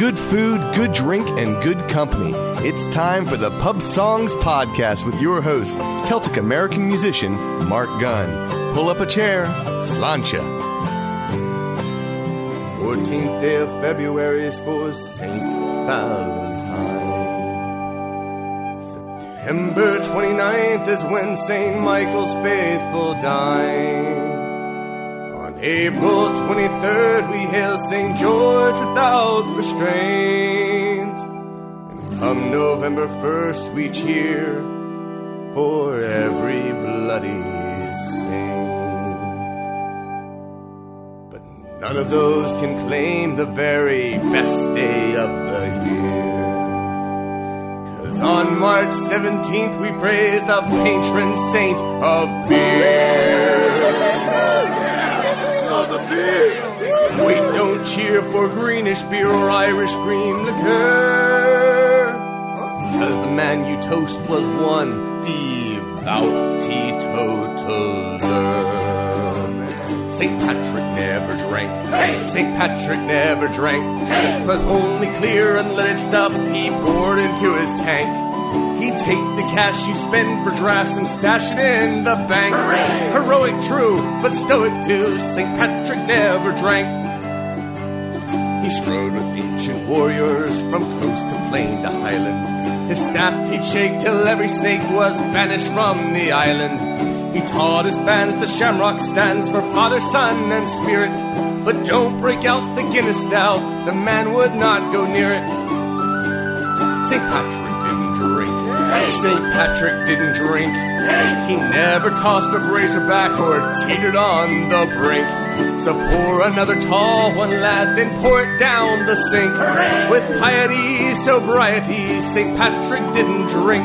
good food, good drink, and good company. It's time for the Pub Songs Podcast with your host, Celtic American musician Mark Gunn. Pull up a chair, sláinte. 14th day of February is for St. Valentine. September 29th is when St. Michael's faithful dine. On April 23rd we hail St. George without restraint. And come November 1st we cheer for every bloody saint. But none of those can claim the very best day of the year. 'Cause on March 17th we praise the patron saint of beer. We don't cheer for greenish beer or Irish cream liqueur, because the man you toast was one devout teetotaler. St. Patrick never drank. St. Patrick never drank. 'Twas only clear unleaded stuff he poured into his tank. He'd take the cash you spend for drafts and stash it in the bank. Heroic, true, but stoic too. St. Patrick never drank. He strode with ancient warriors from coast to plain to highland. His staff he'd shake till every snake was banished from the island. He taught his bands the shamrock stands for Father, Son, and Spirit. But don't break out the Guinness stout, the man would not go near it. St. Patrick didn't drink. St. Patrick didn't drink. He never tossed a bracerback or teetered on the brink. So pour another tall one, lad, then pour it down the sink. With piety, sobriety, St. Patrick didn't drink.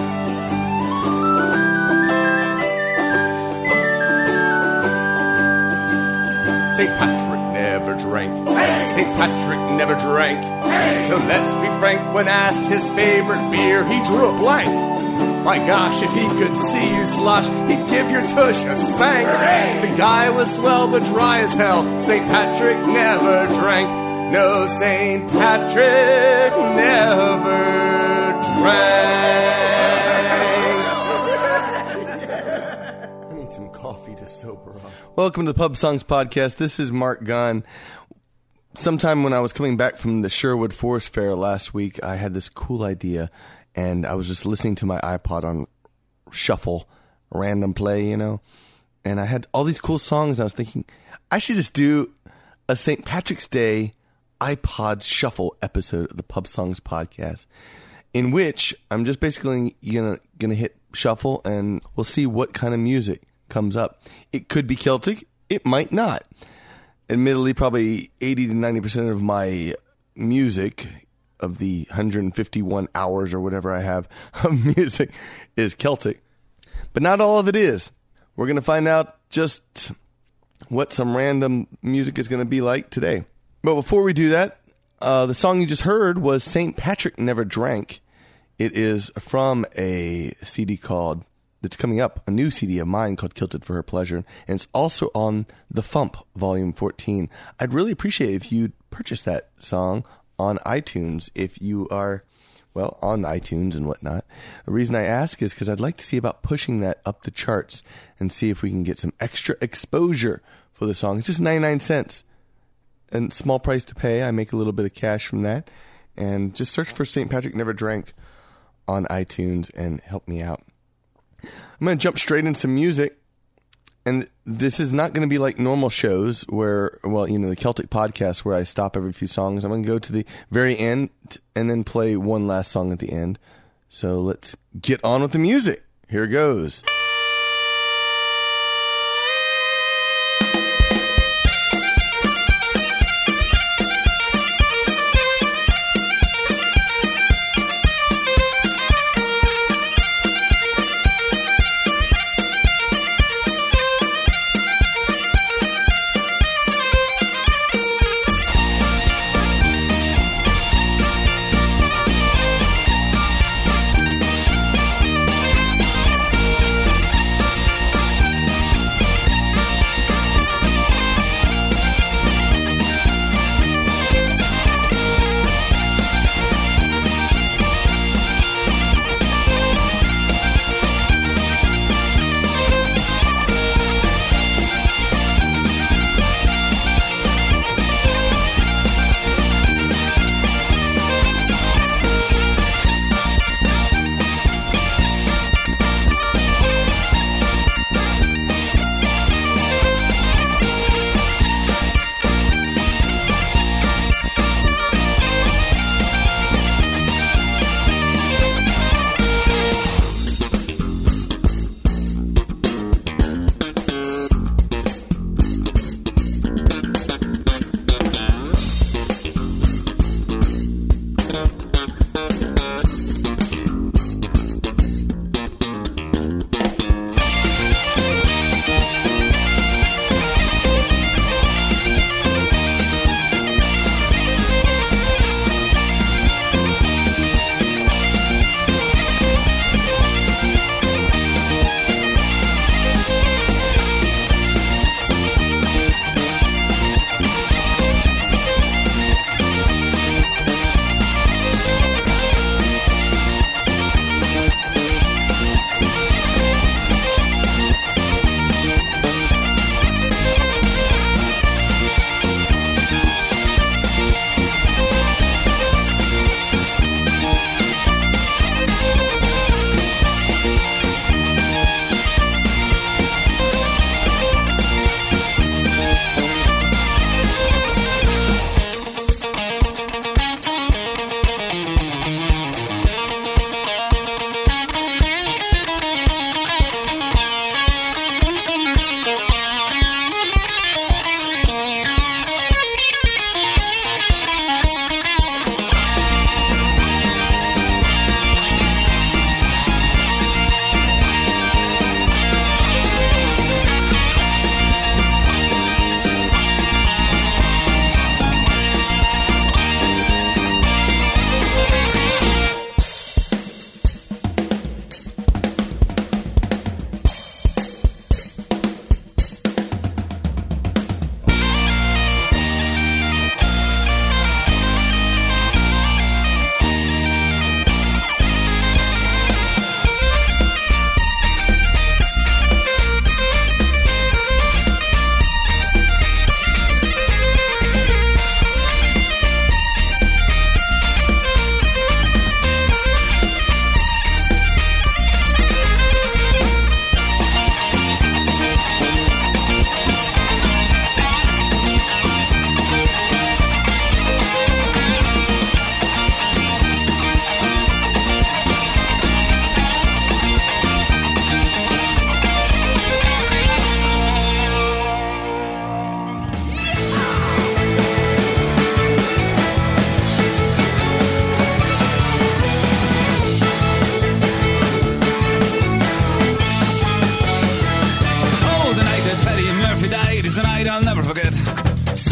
St. Patrick never drank. St. Patrick never drank. So let's be frank, when asked his favorite beer, he drew a blank. My gosh, if he could see you slosh, he'd give your tush a spank. The guy was swell but dry as hell. St. Patrick never drank. No, St. Patrick never drank. I need some coffee to sober up. Welcome to the Pub Songs Podcast. This is Mark Gunn. Sometime when I was coming back from the Sherwood Forest Fair last week, I had this cool idea, and I was just listening to my iPod on shuffle, random play, you know, and I had all these cool songs, and I was thinking, I should just do a St. Patrick's Day iPod shuffle episode of the Pub Songs Podcast, in which I'm just basically gonna hit shuffle, and we'll see what kind of music comes up. It could be Celtic, it might not. Admittedly, probably 80 to 90% of my music, of the 151 hours or whatever I have of music, is Celtic. But not all of it is. We're going to find out just what some random music is going to be like today. But before we do that, the song you just heard was St. Patrick Never Drank. It is from a CD that's coming up, a new CD of mine called Kilted for Her Pleasure, and it's also on The Fump, Volume 14. I'd really appreciate it if you'd purchase that song on iTunes, if you are, well, on iTunes and whatnot. The reason I ask is because I'd like to see about pushing that up the charts and see if we can get some extra exposure for the song. It's just 99 cents, and small price to pay. I make a little bit of cash from that, and just search for St. Patrick Never Drank on iTunes and help me out. I'm going to jump straight into some music, and this is not going to be like normal shows where, well, you know, the Celtic podcast where I stop every few songs. I'm going to go to the very end and then play one last song at the end. So let's get on with the music. Here it goes.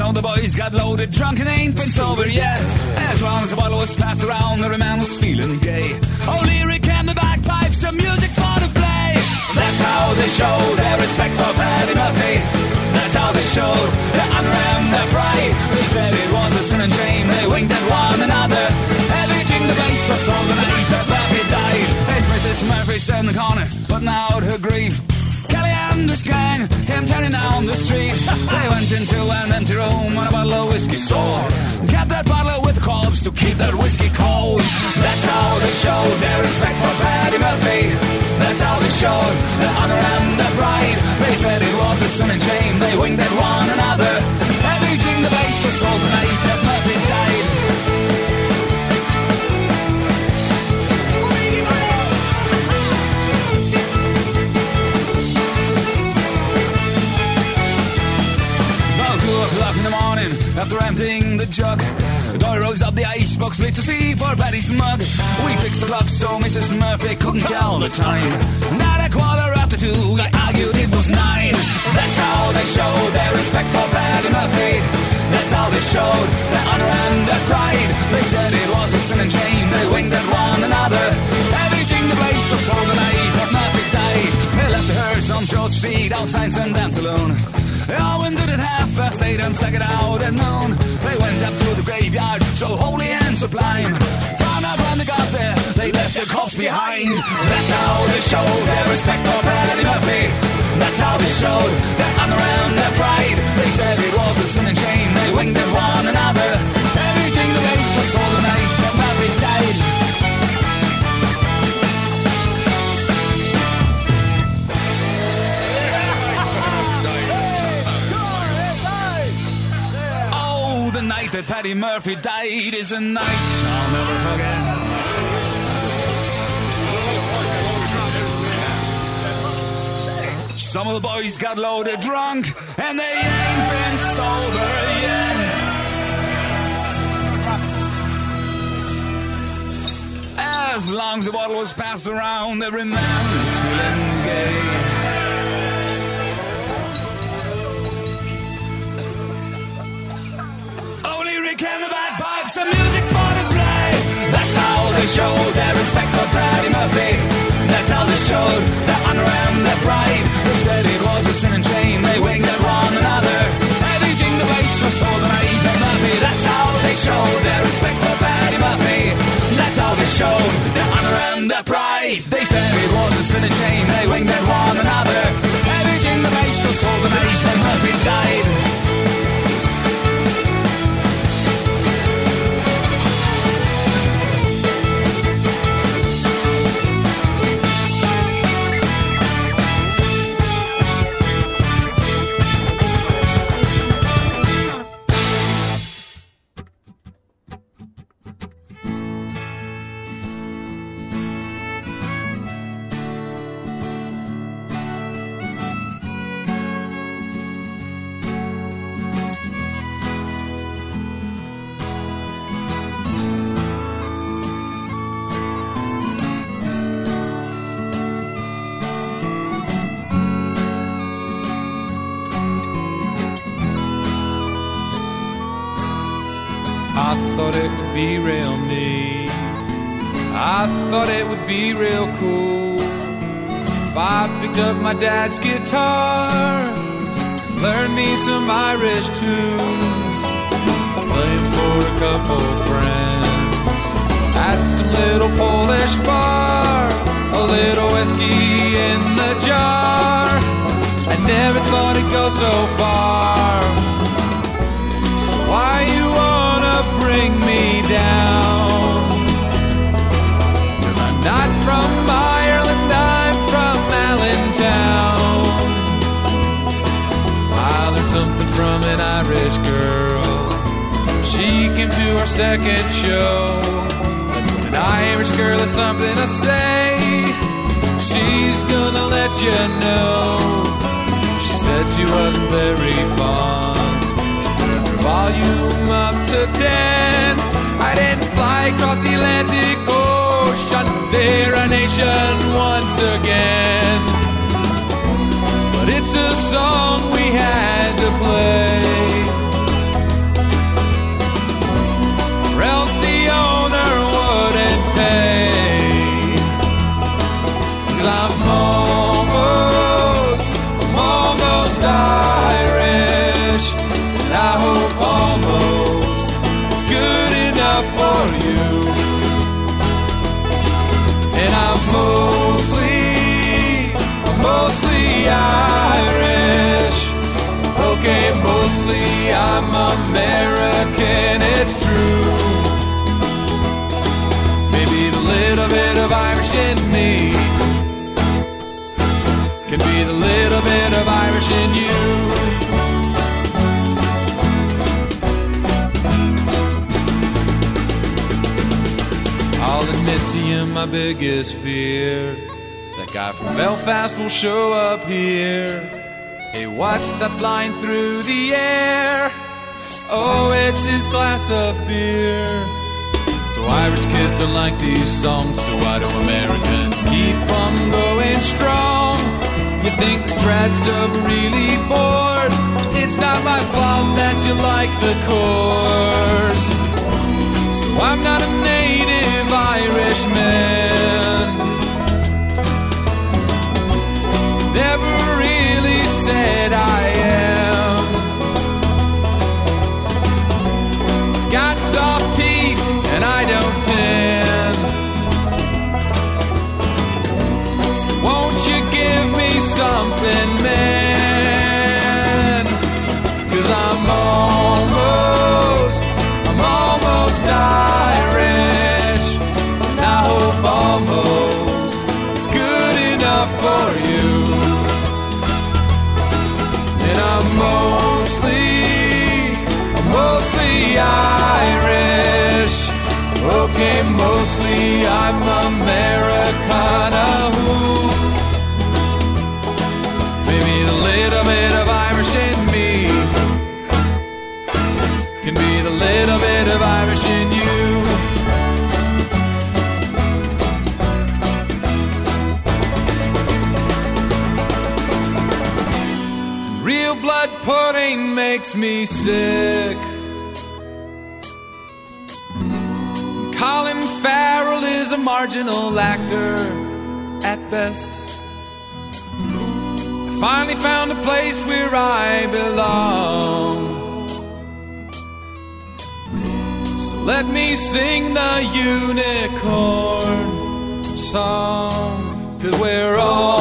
So the boys got loaded, drunk and ain't been sober yet. As long as the bottle was passed around, every man was feeling gay. O'Leary and the bagpipes, some music for to play. That's how they showed their respect for Paddy Murphy. That's how they showed their honor and their pride. They said it was a sin and shame, they winked at one another. Everything the bass was all the night that Murphy died. As Mrs. Murphy sat in the corner, putting out her grief. Kelly and his gang came turning down the street. They went into an empty room on a bottle of whiskey sore. Kept that bottle with the corpse to keep that whiskey cold. That's how they showed their respect for Paddy Murphy. That's how they showed their honor and their pride. They said it was a sin and shame, they winked at one another. Everything the bass was all the night that Murphy died. O'clock in the morning, after emptying the jug, Dory rose up the icebox split to see poor Paddy's mug. We fixed the clock so Mrs. Murphy couldn't tell the time. And at 2:15, we argued it was 9. That's how they showed their respect for Paddy Murphy. That's how they showed their honor and their pride. They said it was a sin and shame, they winked at one another. Everything the place was all the night that Murphy died. They left her on Short Street outside St. Dan's Saloon. They all went in at 8:30 and stuck it out at noon. They went up to the graveyard, so holy and sublime. Found out when they got there, they left their corpse behind. That's how they showed their respect for Paddy Murphy. That's how they showed their honor and their pride. They said it was a sin and shame, they winked at one another. Everything the bass was all the night that Murphy died. The night that Paddy Murphy died is a night I'll never forget. Some of the boys got loaded drunk and they ain't been sober yet. As long as the bottle was passed around, every man was feeling gay. And the bagpipes, some music for to play. That's how they showed their respect for Paddy Murphy. That's how they showed their honor and their pride. They said it was a sin and shame, they winked at one another. Everything the bass was all the night that Murphy. That's how they showed their respect for Paddy Murphy. That's how they showed their honor and their pride. They said it was a sin and shame, they winked at one another. Everything the bass was all the night that Murphy died. I thought it would be real neat. I thought it would be real cool if I picked up my dad's guitar, learned me some Irish tunes, playing for a couple friends at some little Polish bar, a little whiskey in the jar. I never thought it'd go so far. So why you wanna bring me down? 'Cause I'm not from Ireland, I'm from Allentown. I learned something from an Irish girl. She came to our second show. An Irish girl has something to say. She's gonna let you know. She said she wasn't very fond. She turned her volume up to 10. I didn't fly across the Atlantic Ocean, dare a nation once again. But it's a song we had to play. American, it's true. Maybe the little bit of Irish in me can be the little bit of Irish in you. I'll admit to you my biggest fear, that guy from Belfast will show up here. Hey, what's that flying through the air? Oh, it's his glass of beer. So Irish kids don't like these songs, so why do Americans keep on going strong? You think this trad stuff really bored? It's not my fault that you like the chorus. So I'm not a native Irishman, never really said I am. Got soft teeth and I don't tan. So won't you give me something, man? 'Cause I'm almost Irish, and I hope almost is good enough for you. And I'm mostly Irish. Okay, mostly I'm Americana. Maybe the little bit of Irish in me can be the little bit of Irish in you. Real blood pudding makes me sick. Colin Farrell is a marginal actor at best. I finally found a place where I belong. So let me sing the unicorn song. 'Cause we're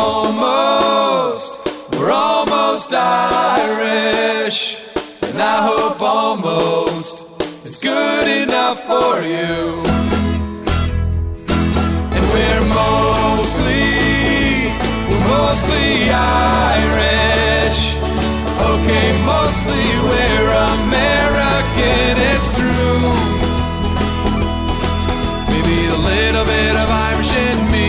almost Irish, and I hope almost is good enough for you. And we're mostly Irish. Okay, mostly we're American, it's true. Maybe the little bit of Irish in me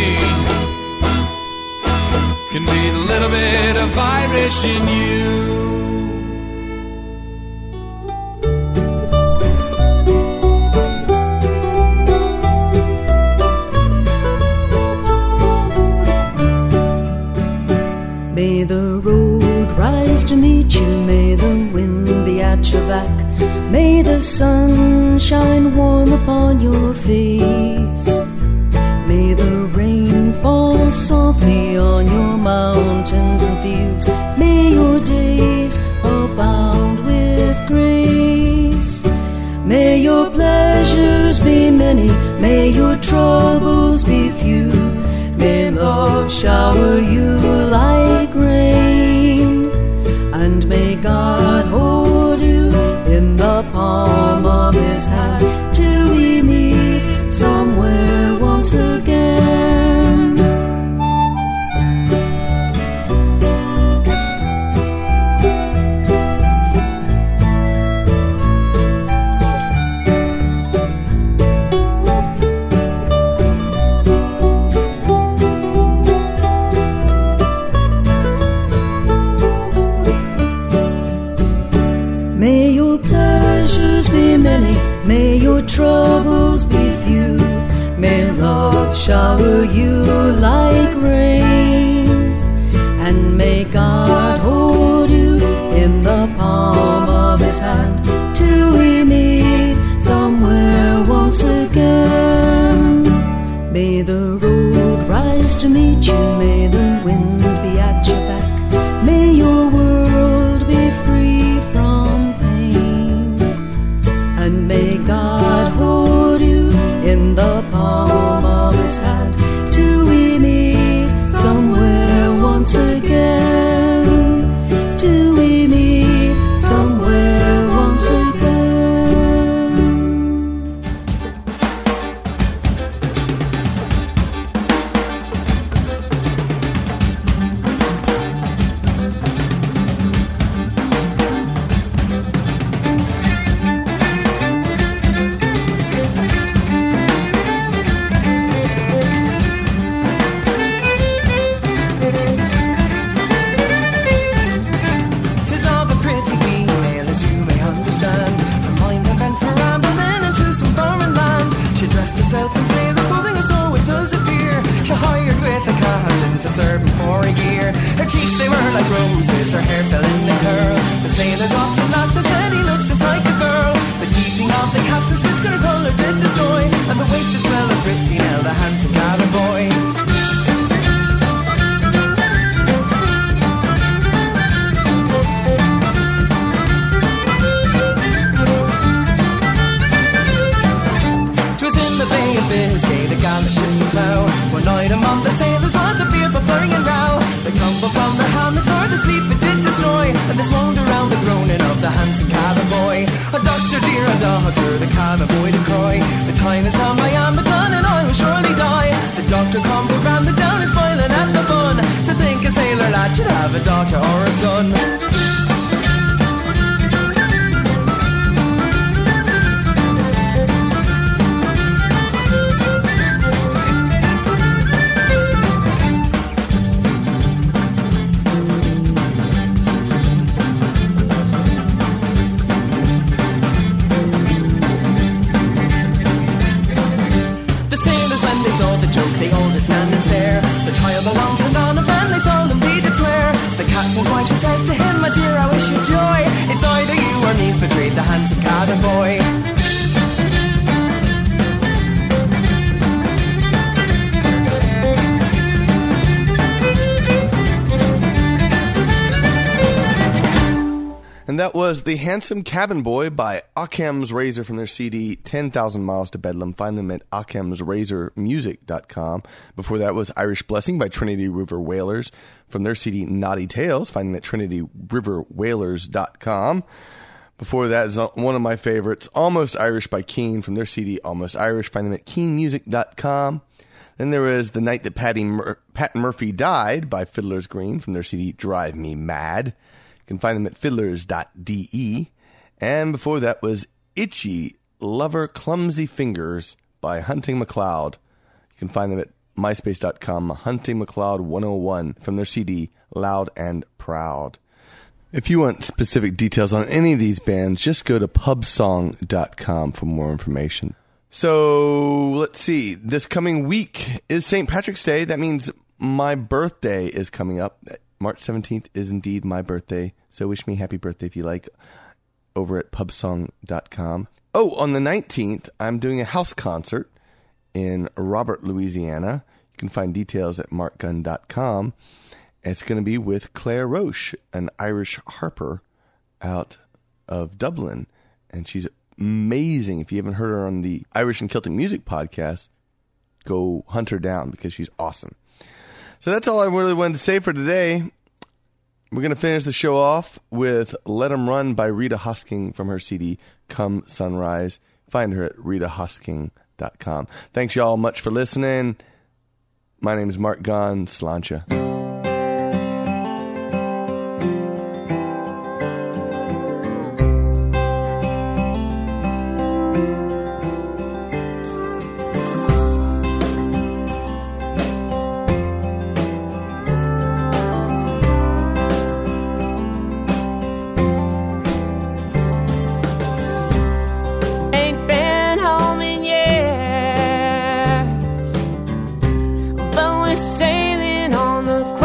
can be the little bit of Irish in you. May the road rise to meet you, may the wind be at your back, may the sun shine warm upon your face, may the rain fall softly on your mountains and fields, may your days abound with grace, may your pleasures be many, may your troubles be few, may love shower you like rain, and may God hold you in the palm of his hand till we meet somewhere once again. May your pleasures be many, may your troubles be few, may love shower you like rain, and may God hold you in the palm of his hand till we meet somewhere once again. May the road rise to meet you, may the wind be at your back, may your world be free from pain, and may God hold you in the palm of his hand till we meet somewhere once again, till we meet somewhere once again. her cheeks, they were like roses, her hair fell in a curl. The sailors often laughed and said he looks just like a girl. The teaching of the captain's whisker colour did destroy, and the wasted smell of pretty Nell, the handsome cabin boy. Bay of Biscay, the gallant ship to plough. One night among the sailors was a fearful flurry and row. The tumble from their helmets or the sleep it did destroy, and they swooned around the groaning of the handsome cabin boy. A doctor dear, a doctor, the cabin boy to cry. The time has come, I am done, and I will surely die. The doctor come around the down and smiling at the fun. To think a sailor lad should have a daughter or a son. They all did stand and stare. The child along turned on and then they solemnly did swear. The captain's wife, she says to him, my dear, I wish you joy. It's either you or me's betrayed the handsome cabin boy. And that was The Handsome Cabin Boy by Occam's Razor from their CD 10,000 Miles to Bedlam. Find them at occamsrazormusic.com. Before that was Irish Blessing by Trinity River Whalers from their CD Naughty Tales. Find them at trinityriverwhalers.com. Before that is one of my favorites, Almost Irish by Keane from their CD Almost Irish. Find them at keenmusic.com. Then there was The Night That Pat Murphy Died by Fiddler's Green from their CD Drive Me Mad. You can find them at fiddlers.de. And before that was Itchy Lover Clumsy Fingers by Hunting MacLeod. You can find them at myspace.com, Hunting MacLeod 101 from their CD Loud and Proud. If you want specific details on any of these bands, just go to pubsong.com for more information. So let's see. This coming week is St. Patrick's Day. That means my birthday is coming up. March 17th is indeed my birthday, so wish me happy birthday if you like over at pubsong.com. Oh, on the 19th, I'm doing a house concert in Robert, Louisiana. You can find details at markgunn.com. It's going to be with Claire Roche, an Irish harper out of Dublin, and she's amazing. If you haven't heard her on the Irish and Celtic Music podcast, go hunt her down because she's awesome. So that's all I really wanted to say for today. We're going to finish the show off with Let 'Em Run by Rita Hosking from her CD Come Sunrise. Find her at ritahosking.com. Thanks y'all much for listening. My name is Mark Gunn. Sláinte. Sailing on the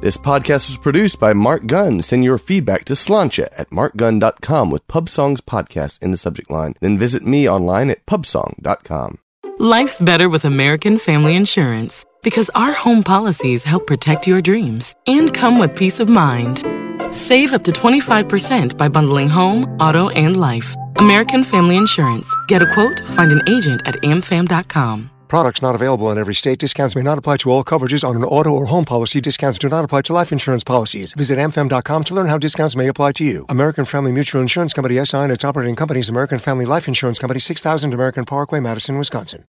This podcast was produced by Mark Gunn. Send your feedback to Slancha at markgunn.com with Pub Songs Podcast in the subject line. Then visit me online at pubsong.com. Life's better with American Family Insurance because our home policies help protect your dreams and come with peace of mind. Save up to 25% by bundling home, auto, and life. American Family Insurance. Get a quote, find an agent at amfam.com. Products not available in every state. Discounts may not apply to all coverages on an auto or home policy. Discounts do not apply to life insurance policies. Visit amfam.com to learn how discounts may apply to you. American Family Mutual Insurance Company, SI, and its operating companies, American Family Life Insurance Company, 6000 American Parkway, Madison, Wisconsin.